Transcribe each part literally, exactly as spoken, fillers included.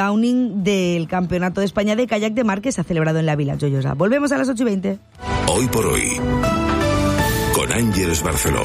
crowning del Campeonato de España de Kayak de Mar que se ha celebrado en la Vila Joyosa. Volvemos a las ocho y veinte. Hoy por hoy, con Ángeles Barceló.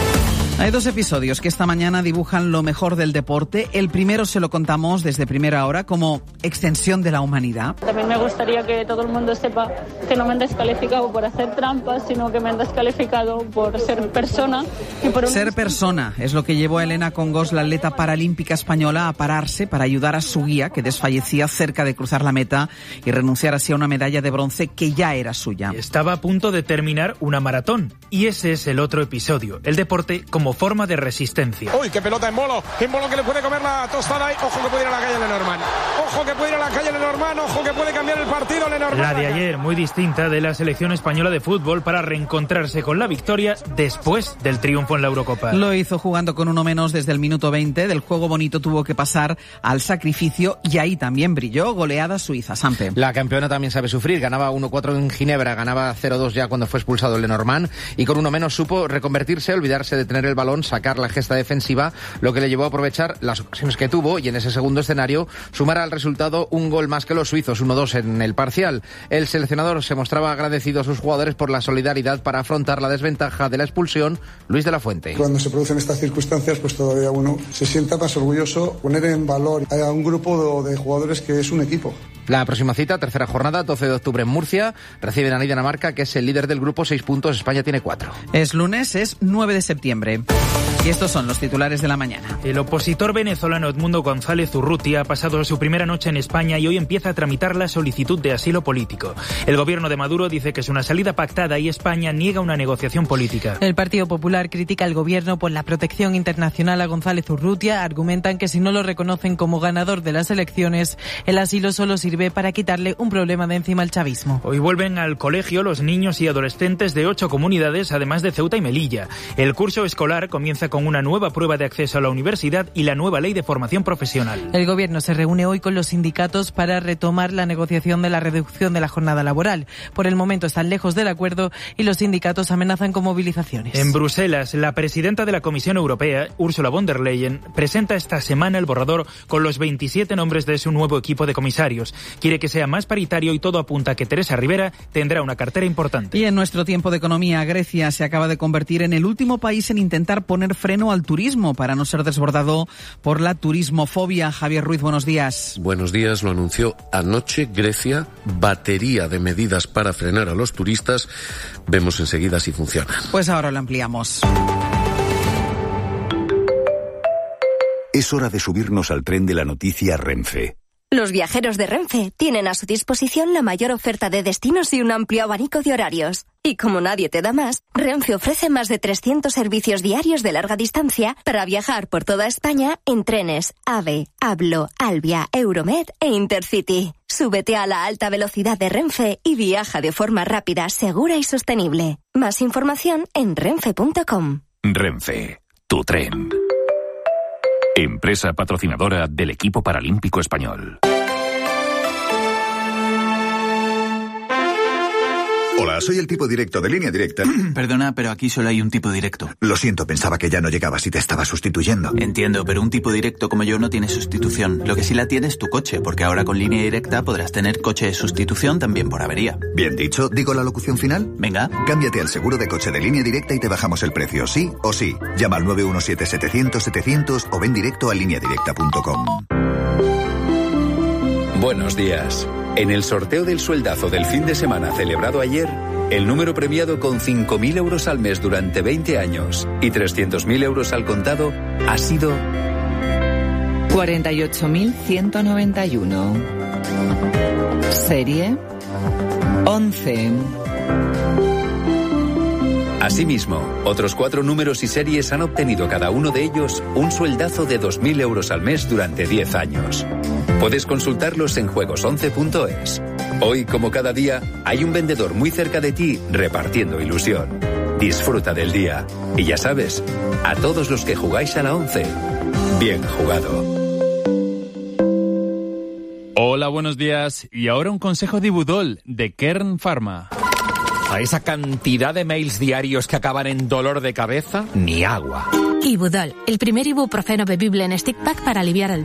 Hay dos episodios que esta mañana dibujan lo mejor del deporte. El primero se lo contamos desde primera hora como extensión de la humanidad. También me gustaría que todo el mundo sepa que no me han descalificado por hacer trampas, sino que me han descalificado por ser persona. Y por un... Ser persona es lo que llevó a Elena Congos, la atleta paralímpica española, a pararse para ayudar a su guía, que desfallecía cerca de cruzar la meta, y renunciar así a una medalla de bronce que ya era suya. Estaba a punto de terminar una maratón. Y ese es el otro episodio. El deporte como como forma de resistencia. Uy, qué pelota en Bolo, en Bolo que le puede comer la tostada ahí. Ojo que puede ir a la calle Lenormand. Ojo que puede ir a la calle Lenormand. Ojo que puede cambiar el partido Lenormand. La de ayer, muy distinta de la selección española de fútbol para reencontrarse con la victoria después del triunfo en la Eurocopa. Lo hizo jugando con uno menos desde el minuto veinte. Del juego bonito tuvo que pasar al sacrificio y ahí también brilló. Goleada suiza, Sampe. La campeona también sabe sufrir. Ganaba uno cuatro en Ginebra, ganaba cero dos ya cuando fue expulsado el Lenormand y con uno menos supo reconvertirse, olvidarse de tener el balón, sacar la gesta defensiva, lo que le llevó a aprovechar las ocasiones que tuvo y en ese segundo escenario sumar al resultado un gol más que los suizos, uno dos en el parcial. El seleccionador se mostraba agradecido a sus jugadores por la solidaridad para afrontar la desventaja de la expulsión. Luis de la Fuente. Cuando se producen estas circunstancias, pues todavía uno se sienta más orgulloso, poner en valor a un grupo de jugadores que es un equipo. La próxima cita, tercera jornada, doce de octubre en Murcia. Reciben a Dinamarca, que es el líder del grupo, seis puntos. España tiene cuatro. Es lunes, es nueve de septiembre. Y estos son los titulares de la mañana. El opositor venezolano Edmundo González Urrutia ha pasado su primera noche en España y hoy empieza a tramitar la solicitud de asilo político. El gobierno de Maduro dice que es una salida pactada y España niega una negociación política. El Partido Popular critica al gobierno por la protección internacional a González Urrutia. Argumentan que si no lo reconocen como ganador de las elecciones, el asilo solo sirve para quitarle un problema de encima al chavismo. Hoy vuelven al colegio los niños y adolescentes de ocho comunidades, además de Ceuta y Melilla. El curso escolar comienza con una nueva prueba de acceso a la universidad y la nueva ley de formación profesional. El gobierno se reúne hoy con los sindicatos para retomar la negociación de la reducción de la jornada laboral. Por el momento están lejos del acuerdo y los sindicatos amenazan con movilizaciones. En Bruselas, la presidenta de la Comisión Europea, Ursula von der Leyen, presenta esta semana el borrador con los veintisiete nombres de su nuevo equipo de comisarios. Quiere que sea más paritario y todo apunta a que Teresa Rivera tendrá una cartera importante. Y en nuestro tiempo de economía, Grecia se acaba de convertir en el último país en intentar poner freno al turismo para no ser desbordado por la turismofobia. Javier Ruiz, buenos días. Buenos días, lo anunció anoche Grecia, batería de medidas para frenar a los turistas. Vemos enseguida si funciona. Pues ahora lo ampliamos. Es hora de subirnos al tren de la noticia Renfe. Los viajeros de Renfe tienen a su disposición la mayor oferta de destinos y un amplio abanico de horarios. Y como nadie te da más, Renfe ofrece más de trescientos servicios diarios de larga distancia para viajar por toda España en trenes AVE, Ablo, Albia, Euromed e Intercity. Súbete a la alta velocidad de Renfe y viaja de forma rápida, segura y sostenible. Más información en renfe punto com. Renfe, tu tren. Empresa patrocinadora del equipo paralímpico español. Hola, soy el tipo directo de Línea Directa. Perdona, pero aquí solo hay un tipo directo. Lo siento, pensaba que ya no llegabas y te estaba sustituyendo. Entiendo, pero un tipo directo como yo no tiene sustitución. Lo que sí la tiene es tu coche, porque ahora con Línea Directa podrás tener coche de sustitución también por avería. Bien dicho, ¿digo la locución final? Venga. Cámbiate al seguro de coche de Línea Directa y te bajamos el precio, sí o sí. Llama al nueve uno siete setecientos setecientos o ven directo a línea directa punto com. Buenos días. En el sorteo del sueldazo del fin de semana celebrado ayer, el número premiado con cinco mil euros al mes durante veinte años y trescientos mil euros al contado ha sido cuarenta y ocho mil ciento noventa y uno. Serie once. Asimismo, otros cuatro números y series han obtenido cada uno de ellos un sueldazo de dos mil euros al mes durante diez años. Puedes consultarlos en juegos once punto es. Hoy, como cada día, hay un vendedor muy cerca de ti repartiendo ilusión. Disfruta del día. Y ya sabes, a todos los que jugáis a la once, bien jugado. Hola, buenos días. Y ahora un consejo de Ibudol, de Kern Pharma. A esa cantidad de mails diarios que acaban en dolor de cabeza, ni agua. Ibudol, el primer ibuprofeno bebible en stick pack para aliviar el